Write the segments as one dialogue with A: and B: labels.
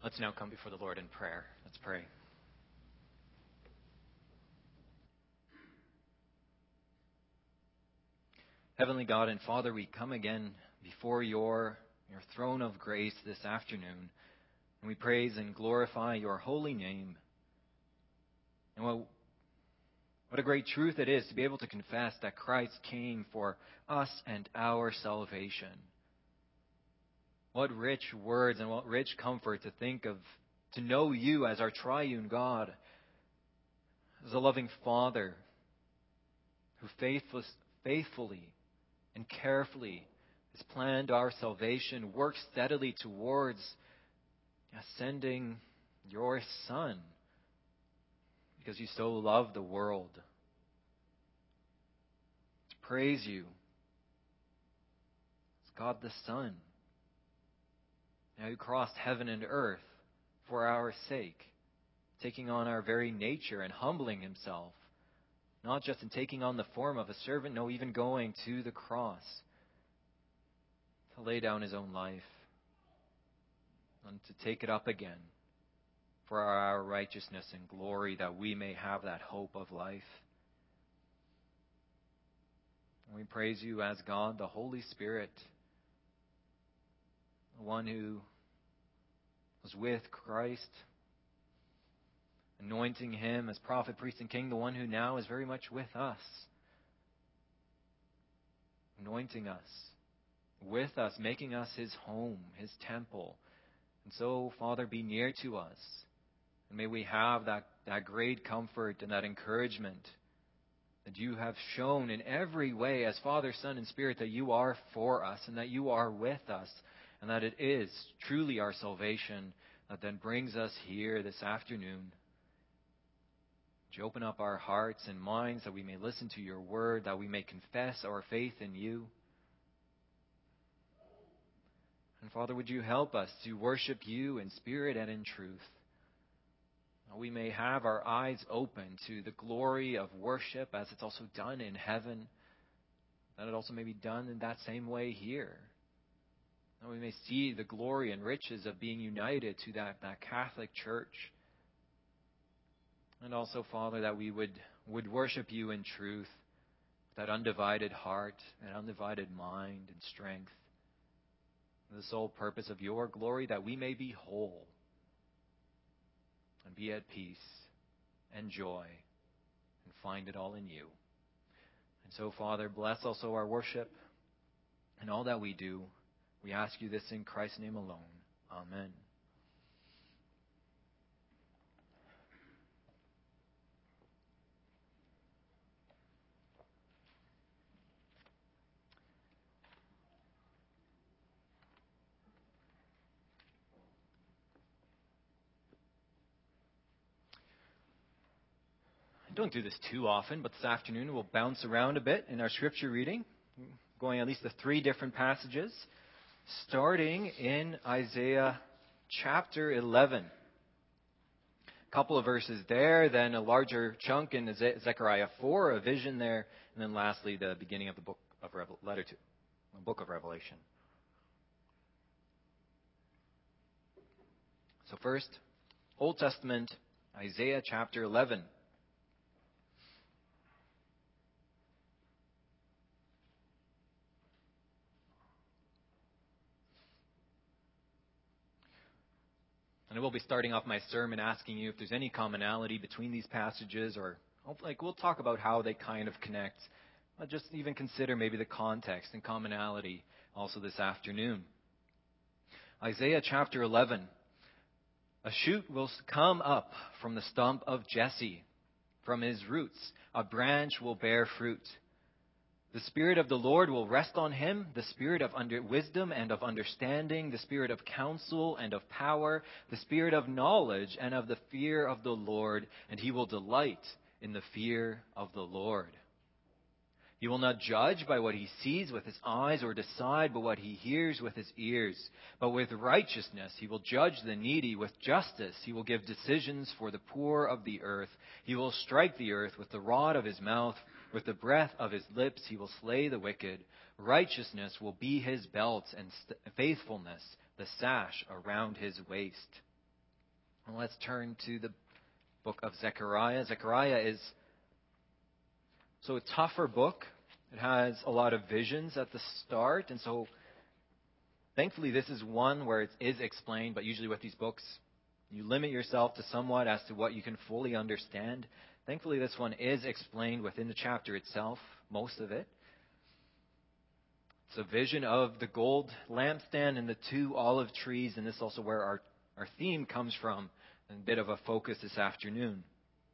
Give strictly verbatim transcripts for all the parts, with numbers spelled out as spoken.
A: Let's now come before the Lord in prayer. Let's pray. Heavenly God and Father, we come again before your, your throne of grace this afternoon, and we praise and glorify your holy name. And what, what a great truth it is to be able to confess that Christ came for us and our salvation. What rich words and what rich comfort to think of, to know you as our triune God, as a loving Father who faithless, faithfully and carefully has planned our salvation, works steadily towards sending your Son because you so love the world. To praise you as God the Son, now who crossed heaven and earth for our sake, taking on our very nature and humbling himself, not just in taking on the form of a servant, no, even going to the cross to lay down his own life and to take it up again for our righteousness and glory, that we may have that hope of life. And we praise you as God, the Holy Spirit, the one who was with Christ, anointing him as prophet, priest, and king, the one who now is very much with us, anointing us, with us, making us his home, his temple. And so, Father, be near to us, and may we have that, that great comfort and that encouragement that you have shown in every way as Father, Son, and Spirit, that you are for us and that you are with us, and that it is truly our salvation that then brings us here this afternoon. Would you open up our hearts and minds that we may listen to your word, that we may confess our faith in you. And Father, would you help us to worship you in spirit and in truth, that we may have our eyes open to the glory of worship as it's also done in heaven, that it also may be done in that same way here. That we may see the glory and riches of being united to that, that Catholic Church. And also, Father, that we would, would worship you in truth, that undivided heart and undivided mind and strength, the sole purpose of your glory, that we may be whole and be at peace and joy and find it all in you. And so, Father, bless also our worship and all that we do. We ask you this in Christ's name alone. Amen. I don't do this too often, but this afternoon we'll bounce around a bit in our scripture reading, going at least to three different passages, starting in Isaiah chapter eleven. A couple of verses there, then a larger chunk in Zechariah four, a vision there, and then lastly the beginning of the book of Revel- letter to the book of Revelation. So first, Old Testament, Isaiah chapter eleven. And I will be starting off my sermon asking you if there's any commonality between these passages, or like we'll talk about how they kind of connect. But just even consider maybe the context and commonality also this afternoon. Isaiah chapter eleven. A shoot will come up from the stump of Jesse. From his roots a branch will bear fruit. The Spirit of the Lord will rest on him, the Spirit of under wisdom and of understanding, the Spirit of counsel and of power, the Spirit of knowledge and of the fear of the Lord, and he will delight in the fear of the Lord. He will not judge by what he sees with his eyes or decide by what he hears with his ears. But with righteousness he will judge the needy. With justice he will give decisions for the poor of the earth. He will strike the earth with the rod of his mouth. With the breath of his lips he will slay the wicked. Righteousness will be his belt, and st- faithfulness the sash around his waist. And let's turn to the book of Zechariah. Zechariah is so a tougher book. It has a lot of visions at the start, and so thankfully this is one where it is explained, but usually with these books, you limit yourself to somewhat as to what you can fully understand. Thankfully this one is explained within the chapter itself, most of it. It's a vision of the gold lampstand and the two olive trees, and this is also where our, our theme comes from, and a bit of a focus this afternoon.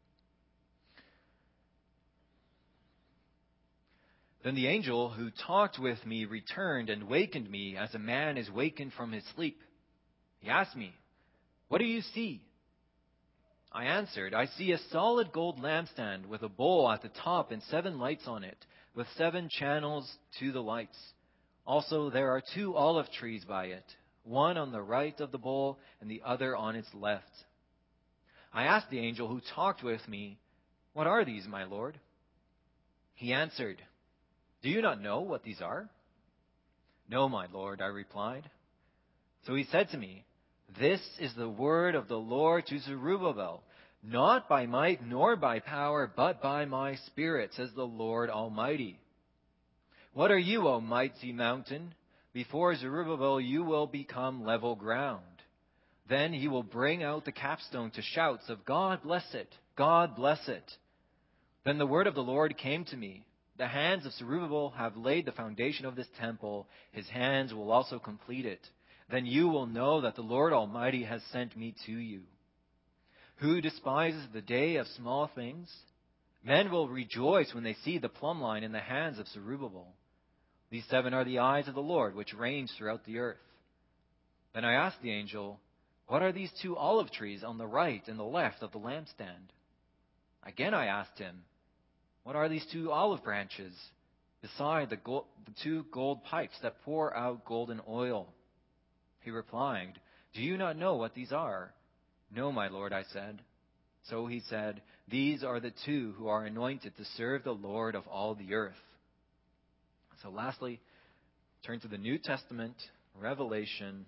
A: Then the angel who talked with me returned and wakened me as a man is wakened from his sleep. He asked me, "What do you see?" I answered, "I see a solid gold lampstand with a bowl at the top and seven lights on it, with seven channels to the lights. Also there are two olive trees by it, one on the right of the bowl and the other on its left." I asked the angel who talked with me, "What are these, my Lord?" He answered, "Do you not know what these are?" "No, my Lord," I replied. So he said to me, "This is the word of the Lord to Zerubbabel, not by might nor by power, but by my Spirit, says the Lord Almighty. What are you, O mighty mountain? Before Zerubbabel you will become level ground. Then he will bring out the capstone to shouts of God bless it, God bless it." Then the word of the Lord came to me. The hands of Zerubbabel have laid the foundation of this temple. His hands will also complete it. Then you will know that the Lord Almighty has sent me to you. Who despises the day of small things? Men will rejoice when they see the plumb line in the hands of Zerubbabel. These seven are the eyes of the Lord, which reigns throughout the earth. Then I asked the angel, "What are these two olive trees on the right and the left of the lampstand?" Again I asked him, "What are these two olive branches beside the, gold, the two gold pipes that pour out golden oil?" He replied, "Do you not know what these are?" "No, my Lord," I said. So he said, "These are the two who are anointed to serve the Lord of all the earth." So lastly, turn to the New Testament, Revelation,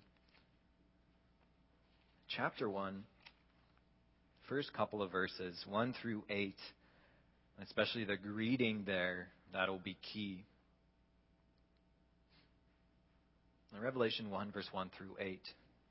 A: chapter one, first couple of verses, one through eight, especially the greeting there, that'll be key. Revelation one, verse one through eight.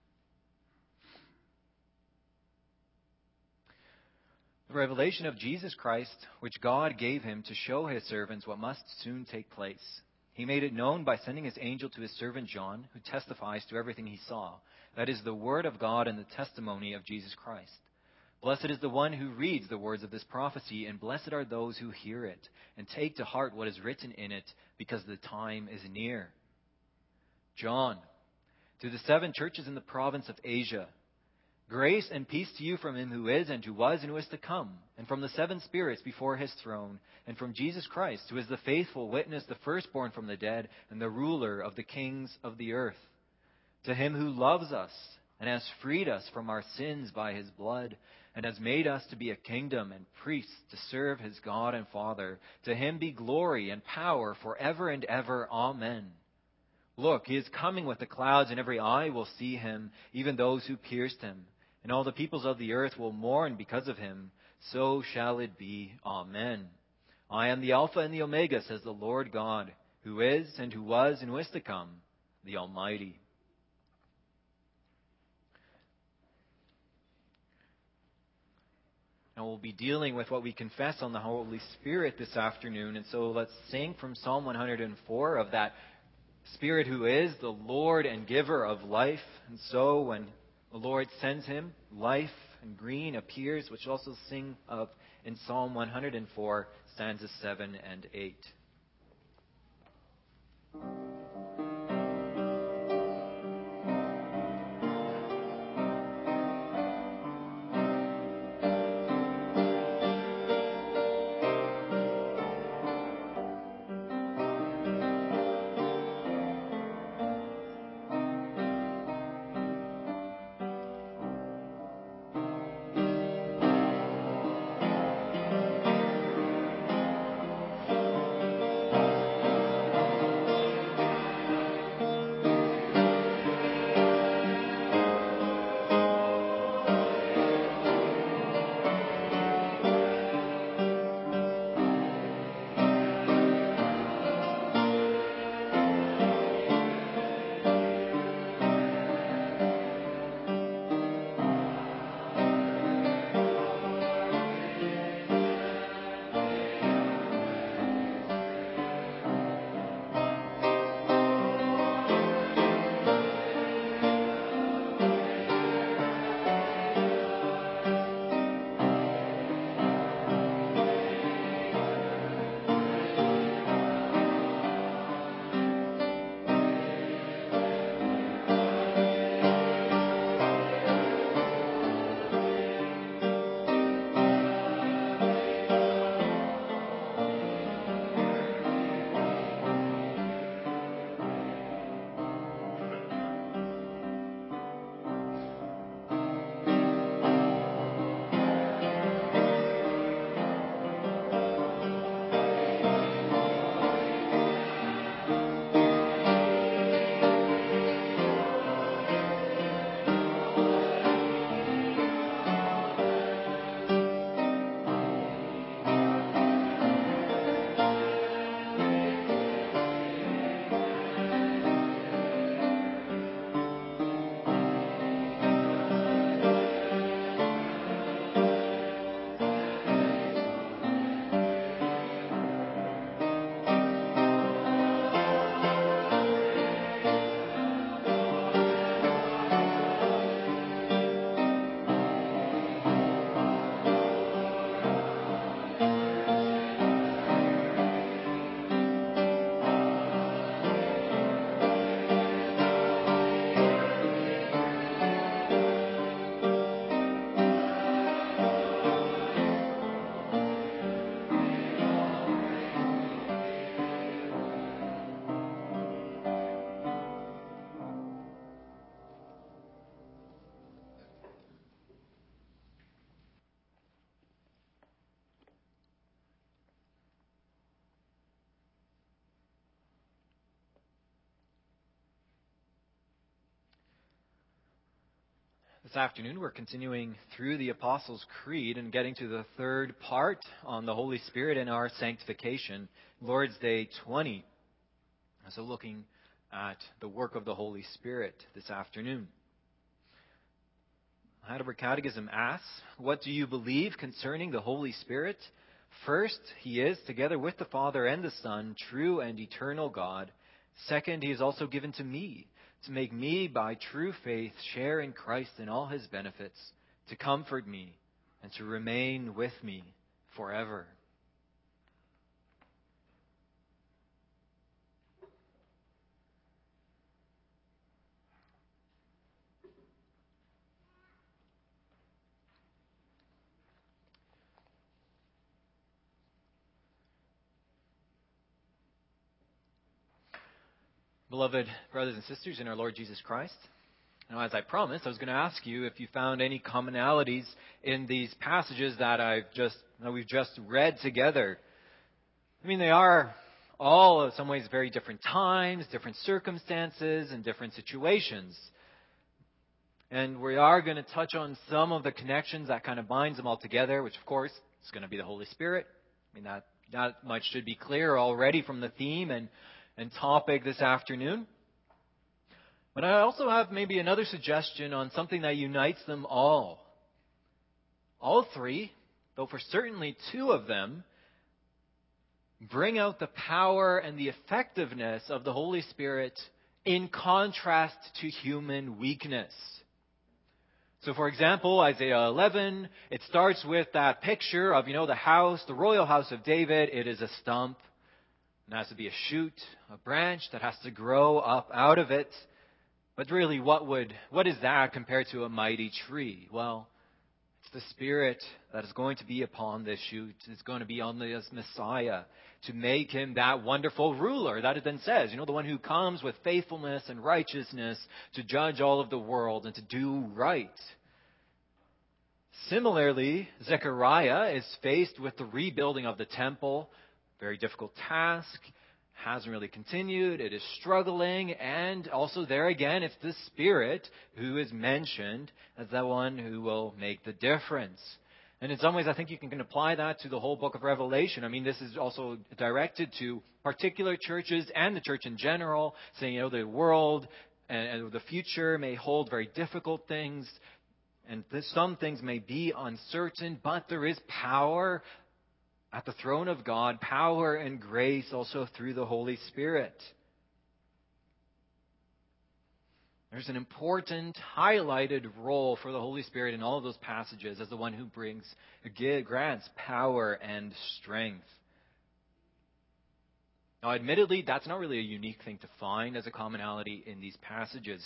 A: The revelation of Jesus Christ, which God gave him to show his servants what must soon take place. He made it known by sending his angel to his servant John, who testifies to everything he saw. That is the word of God and the testimony of Jesus Christ. Blessed is the one who reads the words of this prophecy, and blessed are those who hear it, and take to heart what is written in it, because the time is near. John, to the seven churches in the province of Asia, grace and peace to you from him who is, and who was, and who is to come, and from the seven spirits before his throne, and from Jesus Christ, who is the faithful witness, the firstborn from the dead, and the ruler of the kings of the earth. To him who loves us, and has freed us from our sins by his blood, and has made us to be a kingdom and priests to serve his God and Father. To him be glory and power forever and ever. Amen. Look, he is coming with the clouds, and every eye will see him, even those who pierced him. And all the peoples of the earth will mourn because of him. So shall it be. Amen. I am the Alpha and the Omega, says the Lord God, who is, and who was, and who is to come, the Almighty. And we'll be dealing with what we confess on the Holy Spirit this afternoon. And so let's sing from Psalm one hundred four of that Spirit who is the Lord and giver of life. And so when the Lord sends him, life and green appears, which also sing of in Psalm one hundred four, stanzas seven and eight. This afternoon, we're continuing through the Apostles' Creed and getting to the third part on the Holy Spirit and our sanctification, Lord's Day twenty. So looking at the work of the Holy Spirit this afternoon. Heidelberg Catechism asks, what do you believe concerning the Holy Spirit? First, He is, together with the Father and the Son, true and eternal God. Second, He is also given to me, to make me, by true faith, share in Christ and all His benefits, to comfort me, and to remain with me forever. Beloved brothers and sisters in our Lord Jesus Christ, now as I promised, I was going to ask you if you found any commonalities in these passages that I've just that we've just read together. I mean, they are all in some ways very different times, different circumstances, and different situations. And we are going to touch on some of the connections that kind of binds them all together, which of course is going to be the Holy Spirit. I mean, that that much should be clear already from the theme and and topic this afternoon. But I also have maybe another suggestion on something that unites them all. All three, though for certainly two of them, bring out the power and the effectiveness of the Holy Spirit in contrast to human weakness. So for example, Isaiah eleven, it starts with that picture of, you know, the house, the royal house of David. It is a stump. It has to be a shoot, a branch that has to grow up out of it. But really, what would what is that compared to a mighty tree? Well, it's the Spirit that is going to be upon this shoot. It's going to be on this Messiah to make Him that wonderful ruler that it then says, you know, the one who comes with faithfulness and righteousness to judge all of the world and to do right. Similarly, Zechariah is faced with the rebuilding of the temple. Very difficult task, hasn't really continued, it is struggling, and also there again, it's the Spirit who is mentioned as the one who will make the difference. And in some ways, I think you can, can apply that to the whole book of Revelation. I mean, this is also directed to particular churches and the church in general, saying, you know, the world and, and the future may hold very difficult things, and some things may be uncertain, but there is power at the throne of God, power and grace also through the Holy Spirit. There's an important highlighted role for the Holy Spirit in all of those passages as the one who brings, grants power and strength. Now, admittedly, that's not really a unique thing to find as a commonality in these passages.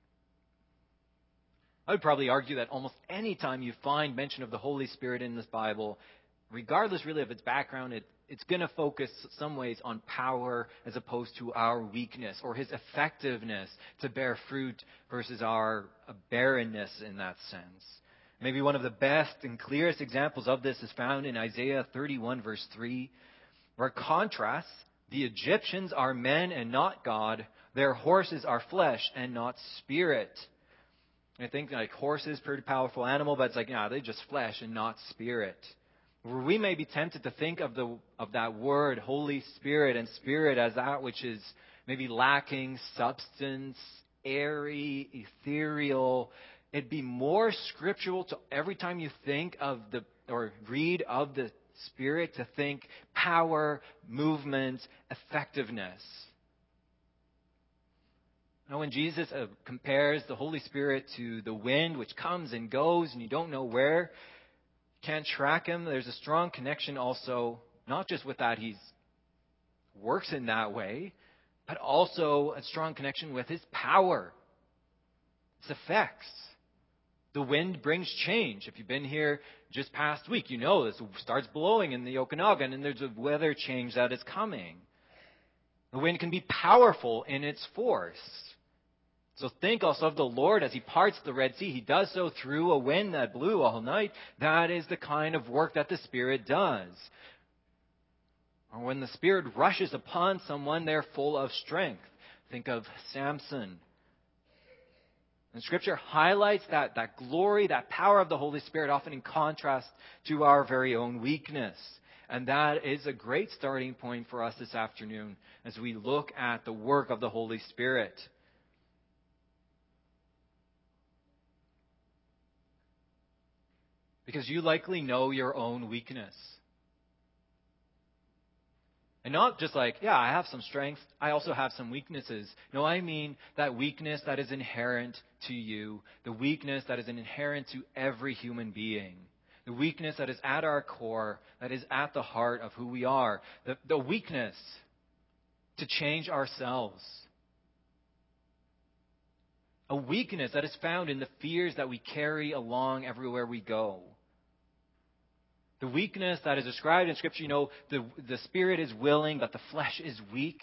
A: I would probably argue that almost any time you find mention of the Holy Spirit in this Bible, regardless really of its background, it, it's going to focus some ways on power as opposed to our weakness or His effectiveness to bear fruit versus our barrenness in that sense. Maybe one of the best and clearest examples of this is found in Isaiah thirty-one verse three, where contrasts, the Egyptians are men and not God, their horses are flesh and not spirit. I think like horses, pretty powerful animal, but it's like, yeah, they're just flesh and not spirit. Where we may be tempted to think of the of that word, Holy Spirit, and Spirit as that which is maybe lacking substance, airy, ethereal. It'd be more scriptural to every time you think of the or read of the Spirit to think power, movement, effectiveness. Now, when Jesus uh, compares the Holy Spirit to the wind, which comes and goes, and you don't know where, can't track Him, there's a strong connection also, not just with that He works in that way, but also a strong connection with His power, His effects. The wind brings change. If you've been here just past week, you know this starts blowing in the Okanagan, and there's a weather change that is coming. The wind can be powerful in its force. So think also of the Lord as He parts the Red Sea. He does so through a wind that blew all night. That is the kind of work that the Spirit does. Or when the Spirit rushes upon someone, they're full of strength. Think of Samson. And Scripture highlights that, that glory, that power of the Holy Spirit, often in contrast to our very own weakness. And that is a great starting point for us this afternoon as we look at the work of the Holy Spirit. Because you likely know your own weakness. And not just like, yeah, I have some strengths, I also have some weaknesses. No, I mean that weakness that is inherent to you, the weakness that is inherent to every human being, the weakness that is at our core, that is at the heart of who we are, the, the weakness to change ourselves. A weakness that is found in the fears that we carry along everywhere we go. The weakness that is described in Scripture, you know, the, the spirit is willing, but the flesh is weak.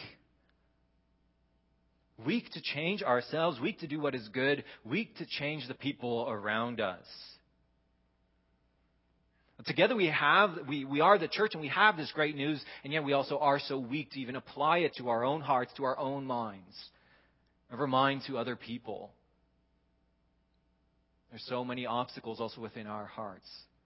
A: Weak to change ourselves, weak to do what is good, weak to change the people around us. Together we have, we, we are the church and we have this great news, and yet we also are so weak to even apply it to our own hearts, to our own minds. Never mind to other people. There's so many obstacles also within our hearts.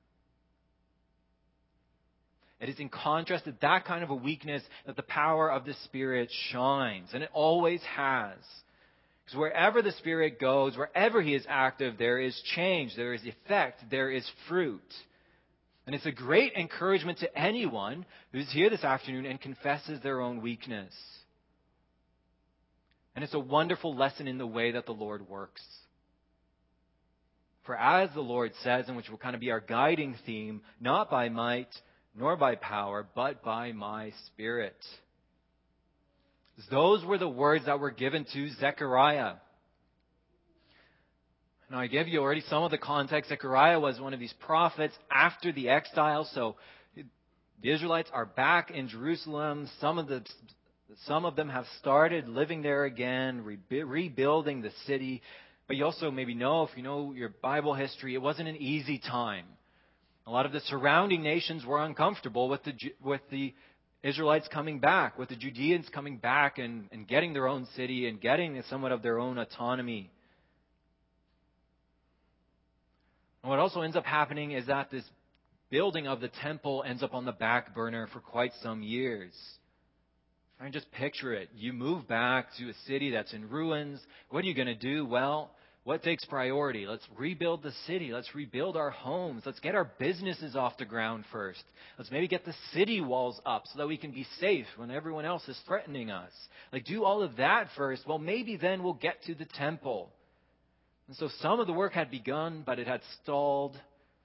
A: It is in contrast to that kind of a weakness that the power of the Spirit shines. And it always has. Because wherever the Spirit goes, wherever He is active, there is change, there is effect, there is fruit. And it's a great encouragement to anyone who's here this afternoon and confesses their own weakness. And it's a wonderful lesson in the way that the Lord works. For as the Lord says, and which will kind of be our guiding theme, not by might, nor by power, but by my Spirit. Those were the words that were given to Zechariah. Now, I gave you already some of the context. Zechariah was one of these prophets after the exile. So the Israelites are back in Jerusalem. Some of the some of them have started living there again, re- rebuilding the city. But you also maybe know, if you know your Bible history, it wasn't an easy time. A lot of the surrounding nations were uncomfortable with the with the Israelites coming back, with the Judeans coming back and, and getting their own city and getting somewhat of their own autonomy. And what also ends up happening is that this building of the temple ends up on the back burner for quite some years. I just picture it. You move back to a city that's in ruins. What are you going to do? Well, what takes priority? Let's rebuild the city. Let's rebuild our homes. Let's get our businesses off the ground first. Let's maybe get the city walls up so that we can be safe when everyone else is threatening us. Like, do all of that first. Well, maybe then we'll get to the temple. And so some of the work had begun, but it had stalled.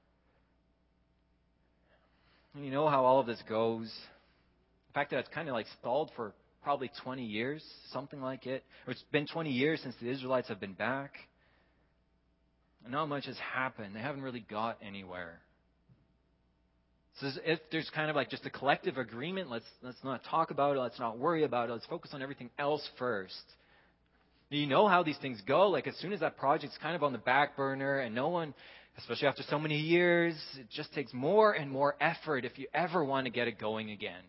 A: And you know how all of this goes. The fact that it's kind of like stalled for probably twenty years, something like it. Or it's been twenty years since the Israelites have been back. And not much has happened. They haven't really got anywhere. So if there's kind of like just a collective agreement, let's let's not talk about it, let's not worry about it, let's focus on everything else first. You know how these things go. Like, as soon as that project's kind of on the back burner and no one, especially after so many years, it just takes more and more effort if you ever want to get it going again.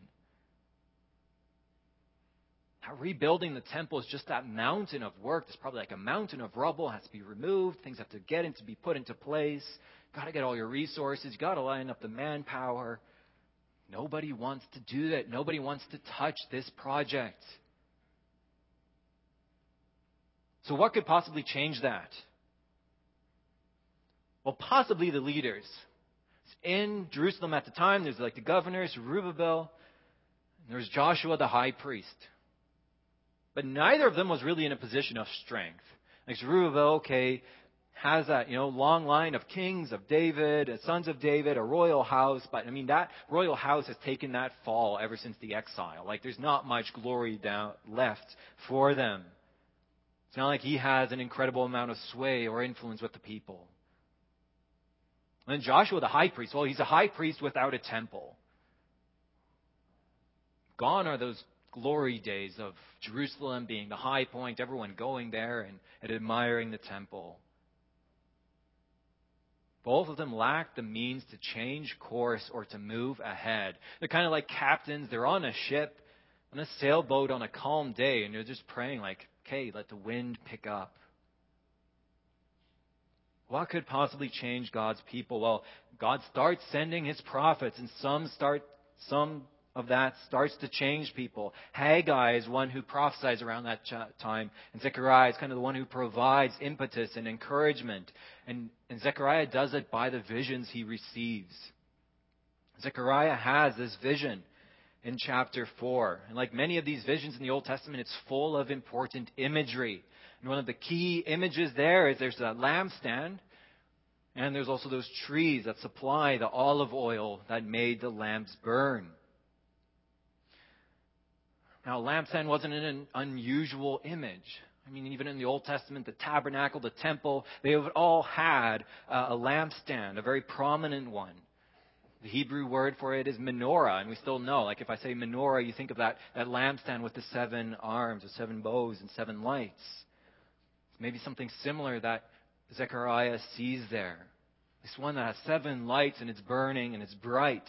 A: Now, rebuilding the temple is just that mountain of work. There's probably like a mountain of rubble has to be removed. Things have to get in to be put into place. Got to get all your resources. Got to line up the manpower. Nobody wants to do that. Nobody wants to touch this project. So what could possibly change that? Well, possibly the leaders. In Jerusalem at the time, there's like the governor, Zerubbabel, and there was Joshua the high priest. But neither of them was really in a position of strength. Like Zerubbabel, okay, has that, you know, long line of kings of David, sons of David, a royal house. But, I mean, that royal house has taken that fall ever since the exile. Like, there's not much glory down, left for them. It's not like he has an incredible amount of sway or influence with the people. And then Joshua the high priest, well, he's a high priest without a temple. Gone are those glory days of Jerusalem being the high point, everyone going there and, and admiring the temple. Both of them lack the means to change course or to move ahead. They're kind of like captains. They're on a ship, on a sailboat on a calm day, and they're just praying like, okay, let the wind pick up. What could possibly change God's people? Well, God starts sending his prophets, and some start some of that starts to change people. Haggai is one who prophesies around that ch- time, and Zechariah is kind of the one who provides impetus and encouragement. And, and Zechariah does it by the visions he receives. Zechariah has this vision in chapter four. And like many of these visions in the Old Testament, it's full of important imagery. And one of the key images there is there's a lampstand, and there's also those trees that supply the olive oil that made the lamps burn. Now, a lampstand wasn't an unusual image. I mean, even in the Old Testament, the tabernacle, the temple, they have all had a lampstand, a very prominent one. The Hebrew word for it is menorah, and we still know, like if I say menorah, you think of that, that lampstand with the seven arms, the seven bows, and seven lights. Maybe something similar that Zechariah sees there. This one that has seven lights, and it's burning, and it's bright.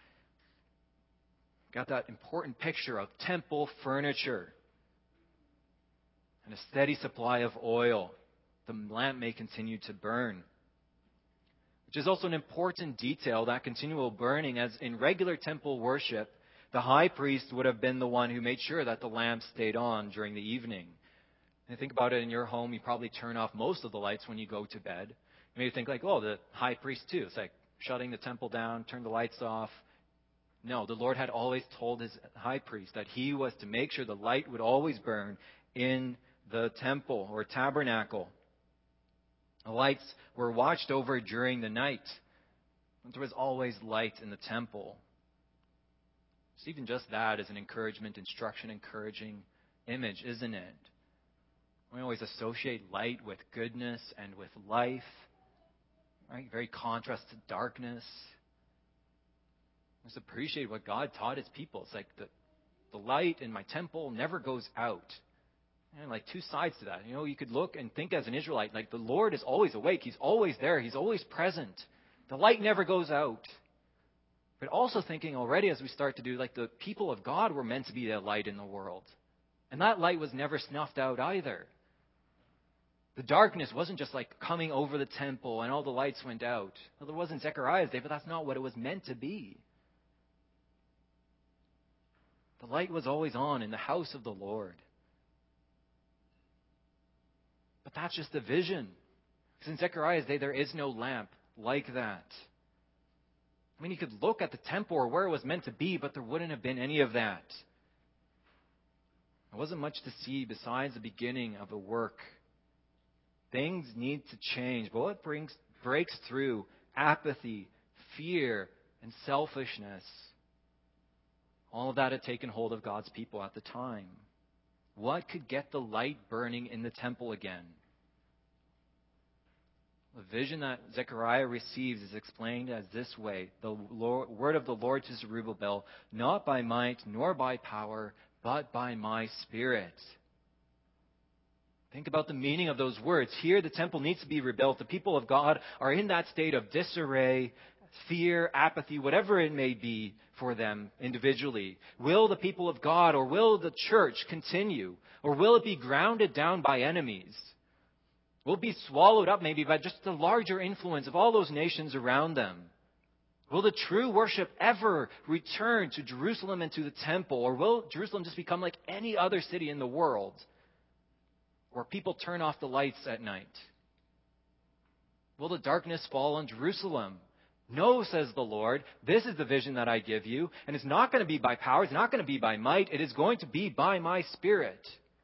A: Got that important picture of temple furniture and a steady supply of oil. The lamp may continue to burn. Which is also an important detail, that continual burning, as in regular temple worship, the high priest would have been the one who made sure that the lamp stayed on during the evening. And think about it in your home, you probably turn off most of the lights when you go to bed. You may think like, oh, the high priest too. It's like shutting the temple down, turn the lights off. No, the Lord had always told his high priest that he was to make sure the light would always burn in the temple or tabernacle. The lights were watched over during the night. There was always light in the temple. So even just that is an encouragement, instruction, encouraging image, isn't it? We always associate light with goodness and with life, right? Very contrast to darkness. Let's appreciate what God taught his people. It's like the, the light in my temple never goes out. And like two sides to that. You know, you could look and think as an Israelite, like the Lord is always awake. He's always there. He's always present. The light never goes out. But also thinking already as we start to do, like the people of God were meant to be that light in the world. And that light was never snuffed out either. The darkness wasn't just like coming over the temple and all the lights went out. Well, there wasn't Zechariah's day, but that's not what it was meant to be. The light was always on in the house of the Lord. But that's just a vision. Because in Zechariah's day, there is no lamp like that. I mean, you could look at the temple or where it was meant to be, but there wouldn't have been any of that. There wasn't much to see besides the beginning of the work. Things need to change. But what brings, breaks through apathy, fear, and selfishness? All of that had taken hold of God's people at the time. What could get the light burning in the temple again? The vision that Zechariah receives is explained as this way. The Lord, word of the Lord to Zerubbabel, not by might nor by power, but by my Spirit. Think about the meaning of those words. Here, the temple needs to be rebuilt. The people of God are in that state of disarray, fear, apathy, whatever it may be for them individually. Will the people of God or will the church continue? Or will it be grounded down by enemies? Will it be swallowed up maybe by just the larger influence of all those nations around them? Will the true worship ever return to Jerusalem and to the temple? Or will Jerusalem just become like any other city in the world where people turn off the lights at night? Will the darkness fall on Jerusalem? No, says the Lord, this is the vision that I give you, and it's not going to be by power, it's not going to be by might, it is going to be by my Spirit.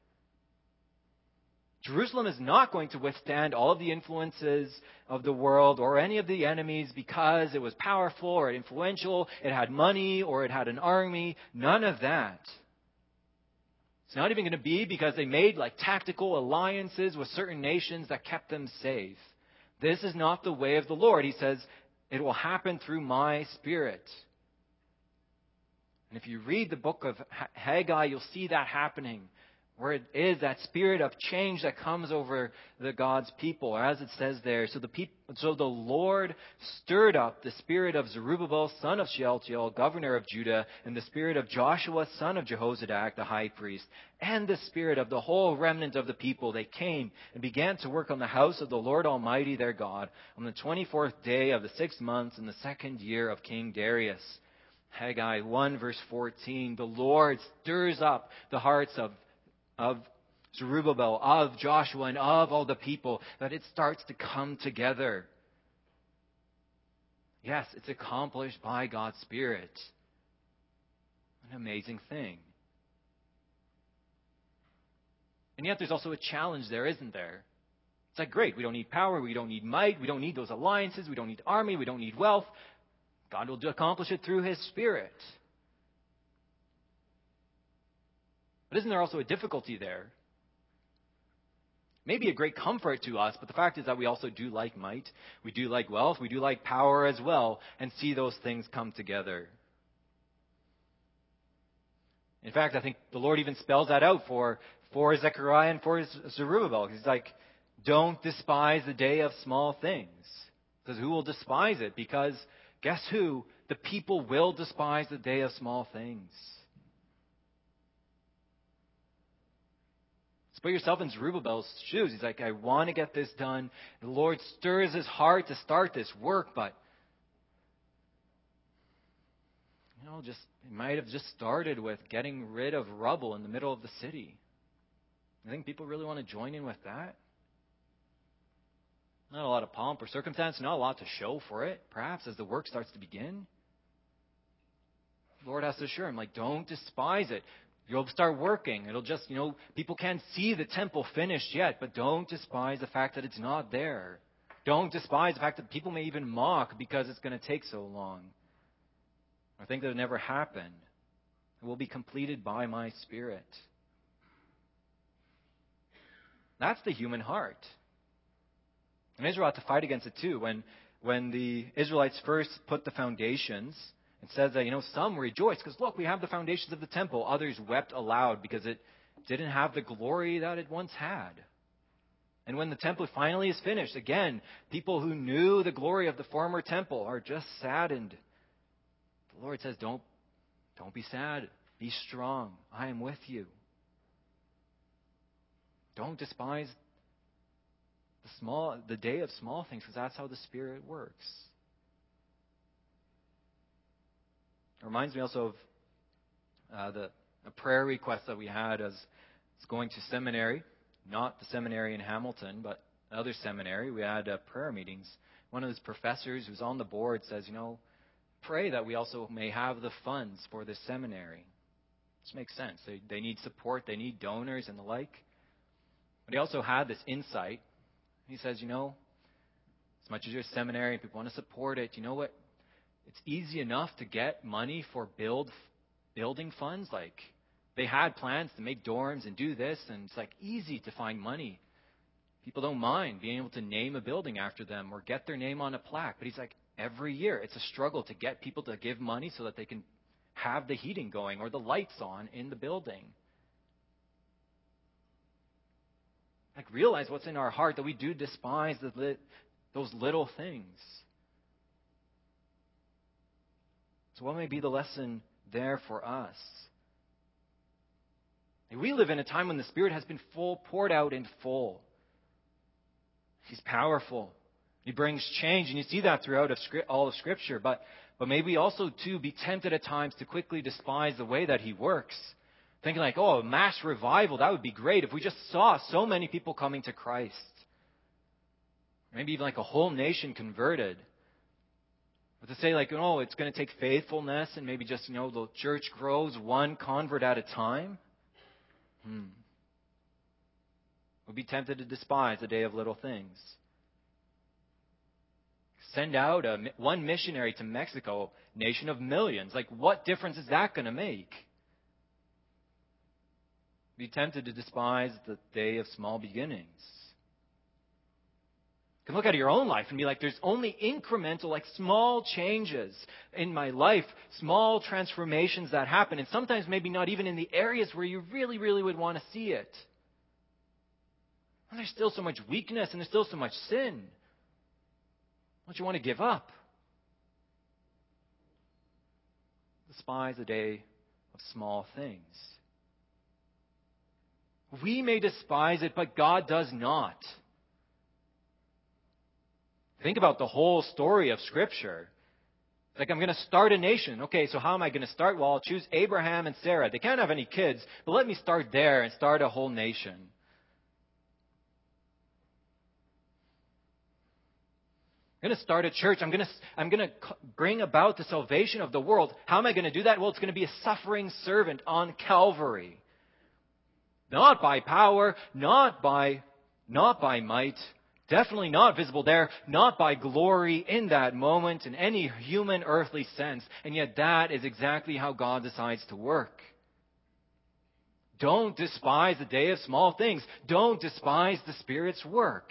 A: Jerusalem is not going to withstand all of the influences of the world or any of the enemies because it was powerful or influential, it had money or it had an army. None of that. It's not even going to be because they made like tactical alliances with certain nations that kept them safe. This is not the way of the Lord. He says, it will happen through my Spirit. And if you read the book of Haggai, you'll see that happening. where it is that spirit of change that comes over the God's people, as it says there. So the peop- so the Lord stirred up the spirit of Zerubbabel, son of Shealtiel, governor of Judah, and the spirit of Joshua, son of Jehozadak, the high priest, and the spirit of the whole remnant of the people. They came and began to work on the house of the Lord Almighty their God on the twenty-fourth day of the sixth month in the second year of King Darius. Haggai one verse fourteen, the Lord stirs up the hearts of of Zerubbabel, of Joshua, and of all the people, that it starts to come together. Yes, it's accomplished by God's Spirit. An amazing thing. And yet there's also a challenge there, isn't there? It's like, great, we don't need power, we don't need might, we don't need those alliances, we don't need army, we don't need wealth. God will accomplish it through His Spirit. But isn't there also a difficulty there? Maybe a great comfort to us, but the fact is that we also do like might, we do like wealth, we do like power as well, and see those things come together. In fact, I think the Lord even spells that out for, for Zechariah and for Zerubbabel. He's like, don't despise the day of small things. He says, who will despise it? Because guess who? The people will despise the day of small things. So put yourself in Zerubbabel's shoes. He's like, I want to get this done. The Lord stirs his heart to start this work, but you know, just it might have just started with getting rid of rubble in the middle of the city. I think people really want to join in with that. Not a lot of pomp or circumstance, not a lot to show for it, perhaps, as the work starts to begin. The Lord has to assure him, like, don't despise it. You'll start working. It'll just, you know, people can't see the temple finished yet, but don't despise the fact that it's not there. Don't despise the fact that people may even mock because it's going to take so long. I think that it never happened. It will be completed by my Spirit. That's the human heart. And Israel had to fight against it too. When, when the Israelites first put the foundations, it says that, you know, some rejoiced because, look, we have the foundations of the temple. Others wept aloud because it didn't have the glory that it once had. And when the temple finally is finished, again, people who knew the glory of the former temple are just saddened. The Lord says, don't, don't be sad. Be strong. I am with you. Don't despise the small, the day of small things, because that's how the Spirit works. It reminds me also of uh, the a prayer request that we had as going to seminary, not the seminary in Hamilton, but another seminary. We had uh, prayer meetings. One of his professors who's on the board says, you know, pray that we also may have the funds for this seminary. This makes sense. They, they need support, they need donors and the like. But he also had this insight. He says, you know, as much as you're a seminary and people want to support it, you know what? It's easy enough to get money for build building funds. Like, they had plans to make dorms and do this, and it's like easy to find money. People don't mind being able to name a building after them or get their name on a plaque. But he's like, every year it's a struggle to get people to give money so that they can have the heating going or the lights on in the building. Like, realize what's in our heart, that we do despise the li- those little things. So what may be the lesson there for us? And we live in a time when the Spirit has been full, poured out in full. He's powerful. He brings change, and you see that throughout of script, all of Scripture. But, but maybe also, too, be tempted at times to quickly despise the way that He works. Thinking like, oh, a mass revival, that would be great if we just saw so many people coming to Christ. Maybe even like a whole nation converted. But to say like, oh, it's going to take faithfulness and maybe just, you know, the church grows one convert at a time. Hmm. We'll be tempted to despise the day of little things. Send out a, one missionary to Mexico, nation of millions. Like, what difference is that going to make? Be tempted to despise the day of small beginnings. You can look at your own life and be like, there's only incremental, like small changes in my life, small transformations that happen, and sometimes maybe not even in the areas where you really, really would want to see it. And there's still so much weakness and there's still so much sin. Don't you want to give up? Despise the day of small things. We may despise it, but God does not. Think about the whole story of Scripture. It's like, I'm going to start a nation. Okay, so how am I going to start? Well, I'll choose Abraham and Sarah. They can't have any kids, but let me start there and start a whole nation. I'm going to start a church. I'm going to, I'm going to bring about the salvation of the world. How am I going to do that? Well, it's going to be a suffering servant on Calvary. Not by power, not by, not by might, definitely not visible there, not by glory in that moment in any human earthly sense. And yet that is exactly how God decides to work. Don't despise the day of small things. Don't despise the Spirit's work.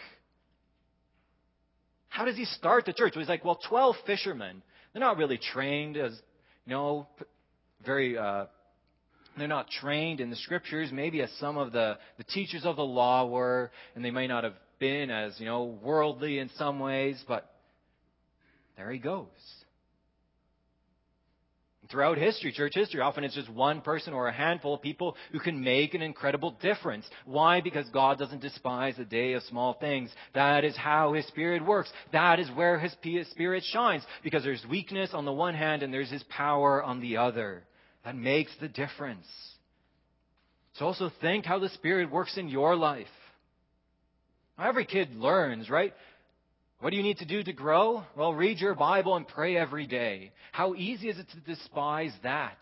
A: How does he start the church? Well, he's like, well, twelve fishermen. They're not really trained as, you know, very... Uh, They're not trained in the Scriptures, maybe as some of the, the teachers of the law were, and they may not have been as, you know, worldly in some ways, but there he goes. And throughout history, church history, often it's just one person or a handful of people who can make an incredible difference. Why? Because God doesn't despise the day of small things. That is how His Spirit works. That is where His Spirit shines, because there's weakness on the one hand and there's His power on the other. That makes the difference. So also think how the Spirit works in your life. Every kid learns, right? What do you need to do to grow? Well, read your Bible and pray every day. How easy is it to despise that?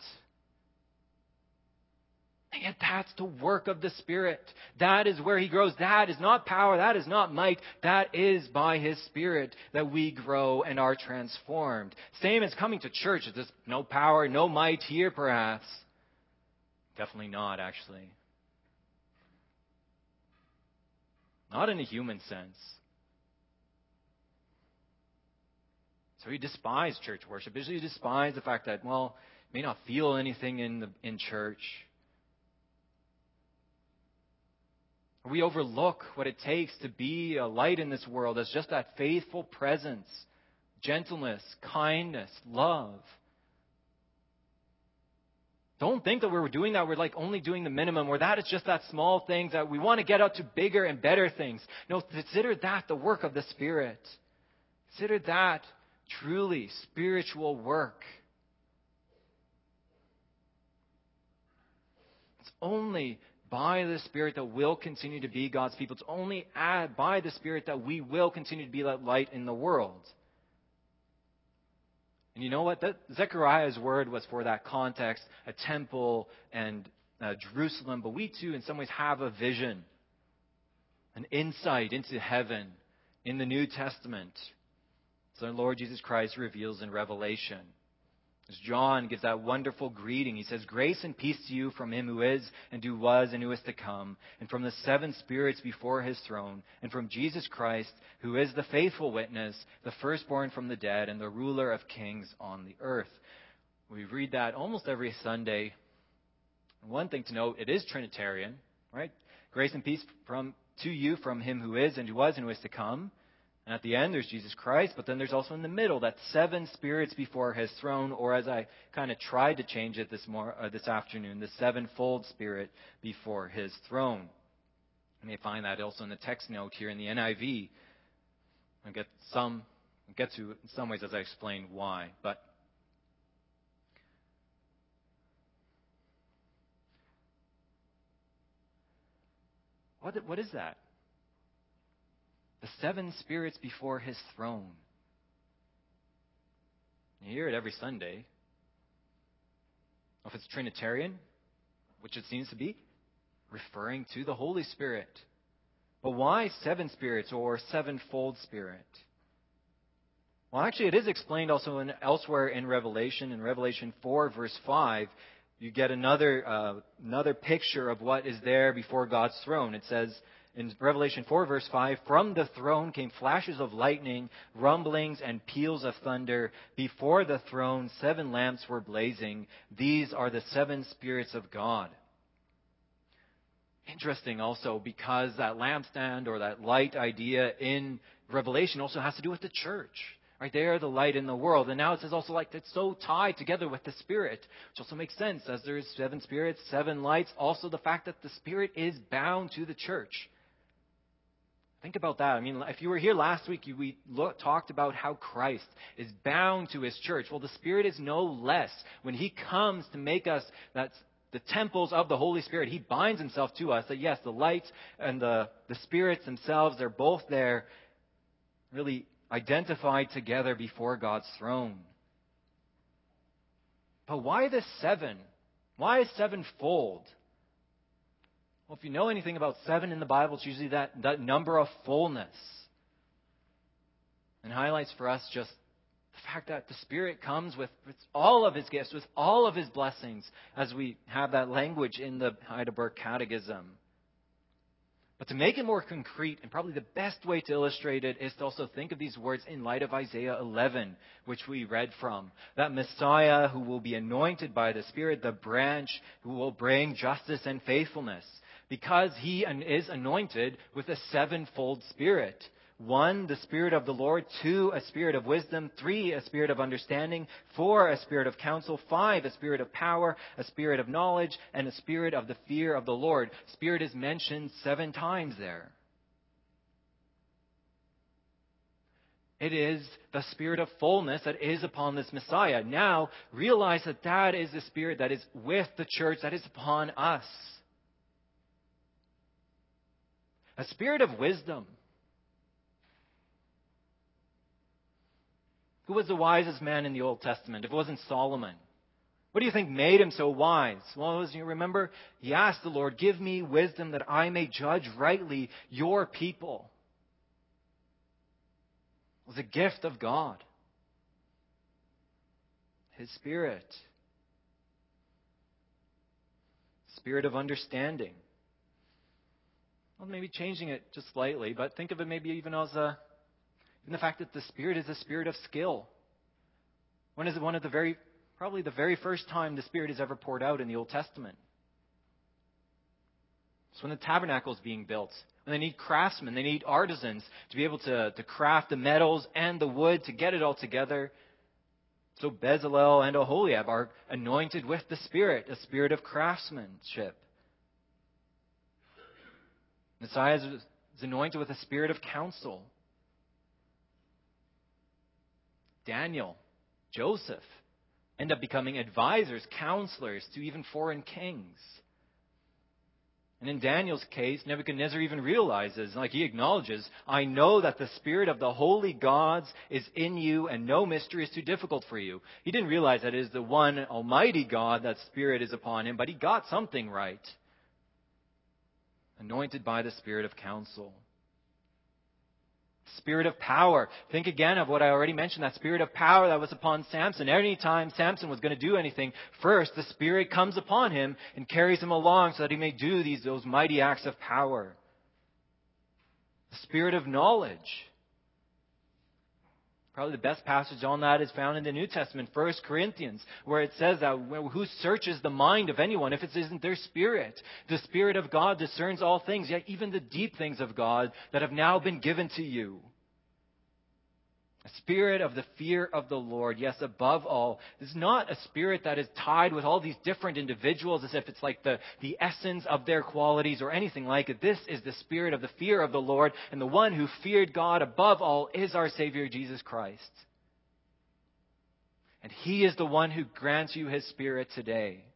A: And yet that's the work of the Spirit. That is where He grows. That is not power. That is not might. That is by His Spirit that we grow and are transformed. Same as coming to church. It's just no power, no might here perhaps. Definitely not, actually. Not in a human sense. So you despise church worship. You despise the fact that, well, you may not feel anything in the in church. We overlook what it takes to be a light in this world as just that faithful presence, gentleness, kindness, love. Don't think that we're doing that. We're like only doing the minimum, or that is just that small thing that we want to get up to bigger and better things. No, consider that the work of the Spirit. Consider that truly spiritual work. It's only by the Spirit that we'll continue to be God's people. It's only by the Spirit that we will continue to be that light in the world. And you know what? That, Zechariah's word was for that context, a temple and uh, Jerusalem. But we too, in some ways, have a vision, an insight into heaven in the New Testament. So the Lord Jesus Christ reveals in Revelation. As John gives that wonderful greeting, he says, "Grace and peace to you from Him who is, and who was, and who is to come, and from the seven spirits before His throne, and from Jesus Christ, who is the faithful witness, the firstborn from the dead, and the ruler of kings on the earth." We read that almost every Sunday. One thing to note, it is Trinitarian, right? Grace and peace from to you from Him who is, and who was, and who is to come. And at the end, there's Jesus Christ, but then there's also in the middle that seven spirits before His throne, or as I kind of tried to change it this mor- uh, this afternoon, the sevenfold Spirit before His throne. You may find that also in the text note here in the N I V. I'll get some, I'll get to in some ways as I explain why, but what what is that? The seven spirits before His throne. You hear it every Sunday. If it's Trinitarian, which it seems to be, referring to the Holy Spirit. But why seven spirits or sevenfold Spirit? Well, actually, it is explained also in, elsewhere in Revelation. In Revelation four, verse five, you get another uh, another picture of what is there before God's throne. It says, In Revelation four, verse five, from the throne came flashes of lightning, rumblings, and peals of thunder. Before the throne, seven lamps were blazing. These are the seven spirits of God. Interesting also, because that lampstand or that light idea in Revelation also has to do with the church. Right, they are the light in the world. And now it says also like it's so tied together with the Spirit, which also makes sense. As there's seven spirits, seven lights, also the fact that the Spirit is bound to the church. Think about that. I mean, if you were here last week, you, we look, talked about how Christ is bound to His church. Well, the Spirit is no less. When He comes to make us that's the temples of the Holy Spirit, He binds Himself to us. That yes, the lights and the, the spirits themselves, they're both there, really identified together before God's throne. But why the seven? Why is sevenfold? Well, if you know anything about seven in the Bible, it's usually that, that number of fullness. And highlights for us just the fact that the Spirit comes with, with all of His gifts, with all of His blessings, as we have that language in the Heidelberg Catechism. But to make it more concrete, and probably the best way to illustrate it is to also think of these words in light of Isaiah eleven, which we read from. That Messiah who will be anointed by the Spirit, the branch who will bring justice and faithfulness. Because He is anointed with a sevenfold Spirit. One, the Spirit of the Lord. Two, a spirit of wisdom. Three, a spirit of understanding. Four, a spirit of counsel. Five, a spirit of power. A spirit of knowledge. And a spirit of the fear of the Lord. Spirit is mentioned seven times there. It is the spirit of fullness that is upon this Messiah. Now, realize that that is the Spirit that is with the church, that is upon us. A spirit of wisdom. Who was the wisest man in the Old Testament? If it wasn't Solomon. What do you think made him so wise? Well, as you remember, he asked the Lord, give me wisdom that I may judge rightly your people. It was a gift of God. His Spirit. Spirit of understanding. Well, maybe changing it just slightly, but think of it maybe even as a And the fact that the Spirit is a spirit of skill. When is it one of the very, probably the very first time the Spirit is ever poured out in the Old Testament? It's when the tabernacle is being built. When they need craftsmen, they need artisans to be able to, to craft the metals and the wood to get it all together. So Bezalel and Oholiab are anointed with the Spirit, a spirit of craftsmanship. Messiah is anointed with a spirit of counsel. Daniel, Joseph end up becoming advisors, counselors to even foreign kings. And in Daniel's case, Nebuchadnezzar even realizes, like he acknowledges, I know that the Spirit of the holy gods is in you and no mystery is too difficult for you. He didn't realize that it is the one almighty God that Spirit is upon him, but he got something right. Anointed by the Spirit of counsel. Spirit of power. Think again of what I already mentioned, that spirit of power that was upon Samson. Any time Samson was going to do anything, first the Spirit comes upon him and carries him along so that he may do these those mighty acts of power. The Spirit of knowledge. Probably the best passage on that is found in the New Testament, First Corinthians, where it says that who searches the mind of anyone if it isn't their spirit? The Spirit of God discerns all things, yet even the deep things of God that have now been given to you. A spirit of the fear of the Lord, yes, above all. This is not a spirit that is tied with all these different individuals as if it's like the, the essence of their qualities or anything like it. This is the spirit of the fear of the Lord, and the one who feared God above all is our Savior, Jesus Christ. And He is the one who grants you His Spirit today.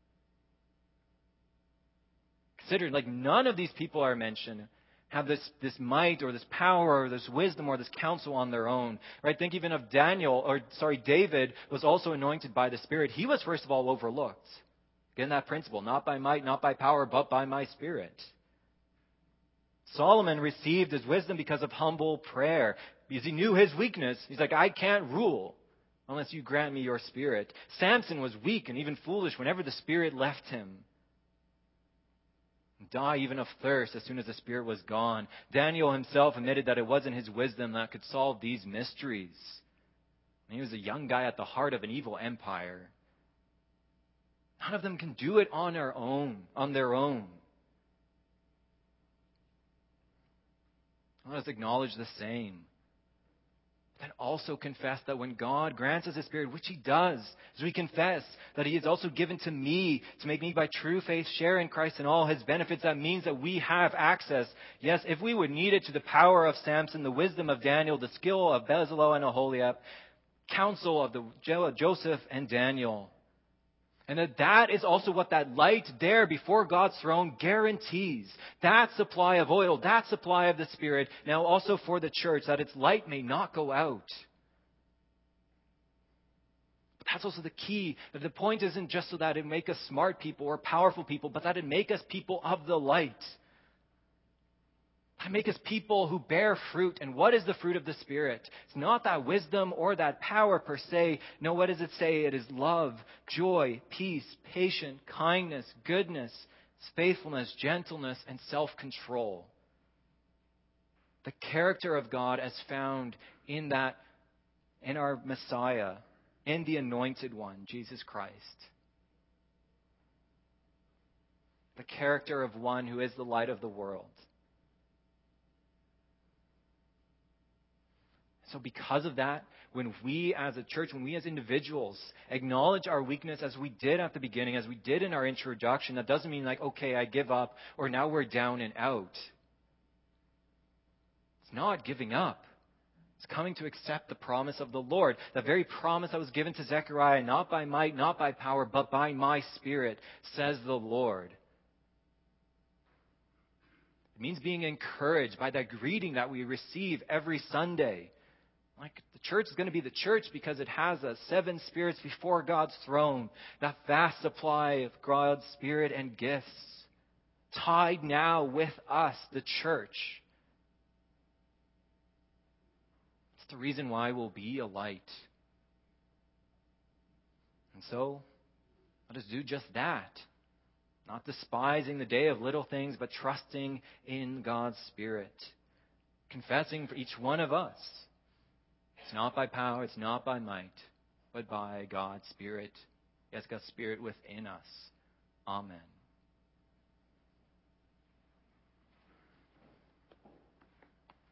A: Consider, like, none of these people are mentioned have this, this might or this power or this wisdom or this counsel on their own. Right? Think even of Daniel, or sorry, David was also anointed by the Spirit. He was first of all overlooked. Again, that principle, not by might, not by power, but by my Spirit. Solomon received his wisdom because of humble prayer. Because he knew his weakness. He's like, I can't rule unless you grant me your Spirit. Samson was weak and even foolish whenever the Spirit left him. die even of thirst as soon as the Spirit was gone. Daniel himself admitted that it wasn't his wisdom that could solve these mysteries. And he was a young guy at the heart of an evil empire. None of them can do it on their own, on their own. Let us acknowledge the same. Then also confess that when God grants us His Spirit, which He does, as we confess that He is also given to me to make me by true faith share in Christ and all His benefits, that means that we have access, yes, if we would need it, to the power of Samson, the wisdom of Daniel, the skill of Bezalel and Aholiab, counsel of the Jo- Joseph and Daniel. And that that is also what that light there before God's throne guarantees. That supply of oil, that supply of the Spirit, now also for the church, that its light may not go out. But that's also the key. That the point isn't just so that it make us smart people or powerful people, but that it make us people of the light. That make us people who bear fruit. And what is the fruit of the Spirit? It's not that wisdom or that power per se. No, what does it say? It is love, joy, peace, patience, kindness, goodness, faithfulness, gentleness, and self-control. The character of God as found in that, in our Messiah, in the Anointed One, Jesus Christ. The character of one who is the light of the world. So because of that, when we as a church, when we as individuals acknowledge our weakness as we did at the beginning, as we did in our introduction, that doesn't mean like, okay, I give up, or now we're down and out. It's not giving up. It's coming to accept the promise of the Lord. The very promise that was given to Zechariah, not by might, not by power, but by my Spirit, says the Lord. It means being encouraged by that greeting that we receive every Sunday. Like, the church is going to be the church because it has a seven spirits before God's throne. That vast supply of God's Spirit and gifts. Tied now with us, the church. It's the reason why we'll be a light. And so, let us do just that. Not despising the day of little things, but trusting in God's Spirit. Confessing for each one of us. It's not by power, it's not by might, but by God's Spirit. Yes, God's Spirit within us. Amen.